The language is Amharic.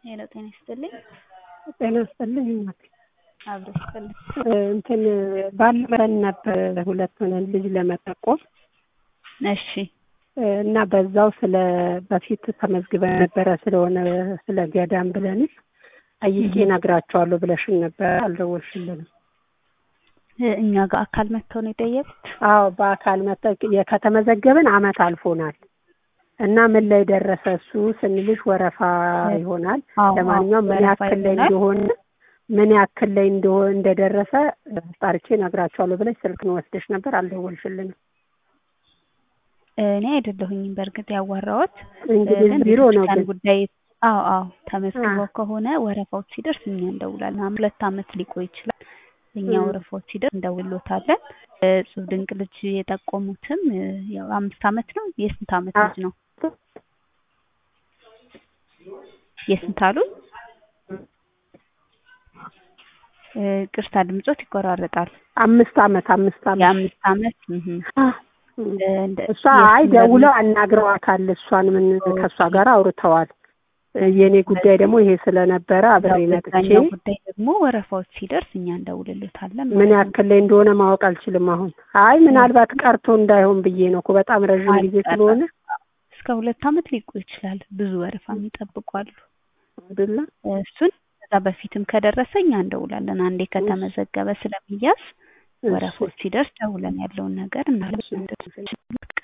ሄሎ ጤና ይስጥልኝ። ጤና ይስጥልኝ እናቴ። አብሮ ይስጥልኝ። እንትን ባለፈን ነበር ሁለት ሆነን ልጅ ለመጠቆም። እሺ። እና በዛው ስለ በፊት ተመዝግበን ነበረ ስለሆነ ስለ ገዳም ብለንሽ አይቄ ነግራቸዋለሁ ብለሽን ነበር፣ አልደወልሽልንም። እኛ ጋር አካል መጥተው ነው የጠየቁት? አዎ በአካል መጥተው ከተመዘገብን አመት አልፎናል እና ምን ላይ ደረሰ እሱ ስንልሽ ወረፋ ይሆናል። ለማንኛውም ምን ያክል ላይ እንደደረሰ ጣርቼ ነግራቸዋለሁ ብለሽ ስልክ ነው ወስደሽ ነበር፣ አልደወልሽልንም። እኔ አይደለሁኝም በርግጥ ያዋራሁት እንግዲህ ቢሮ ነው ግን ጉዳይ። አዎ ተመዝግበው ከሆነ ወረፋው ሲደርስ እኛ እንደውላለን። 2 አመት ሊቆይ ይችላል። እኛ ወረፋው ሲደርስ እንደውሎታለን። እጹብ ድንቅ ልጅ የጠቆሙትም ያው 5 አመት ነው። የስንት አመት ልጅ ነው? የስንት አሉ? ቅርታ ድምጾት ይቆራረጣል። 5 አመት የ5 አመት እሷ አይ ደውለው አናግረዋታል። እሷን ምን ከሷ ጋር አውርተዋል። የኔ ጉዳይ ደግሞ ይሄ ስለነበረ አብሬ መጥቼ ጉዳይ ደግሞ ወረፋዎች ሲደርስ እኛ እንደውልልታለን። ምን ያክል ላይ እንደሆነ ማወቅ አልችልም አሁን። አይ ምናልባት ቀርቶ እንዳይሆን ብዬ ነው እኮ በጣም ረጅም ጊዜ ስለሆነ እስከ 2 አመት ሊቆይ ይችላል። ብዙ ወረፋ ይጠብቃሉ አይደለ? እሱን ከዛ በፊትም ከደረሰ እኛ እንደውላለን። አንዴ ከተመዘገበ ስለሚያዝ ወረፋዎች ሲደርስ ደውለን ያለውን ነገር እናለን።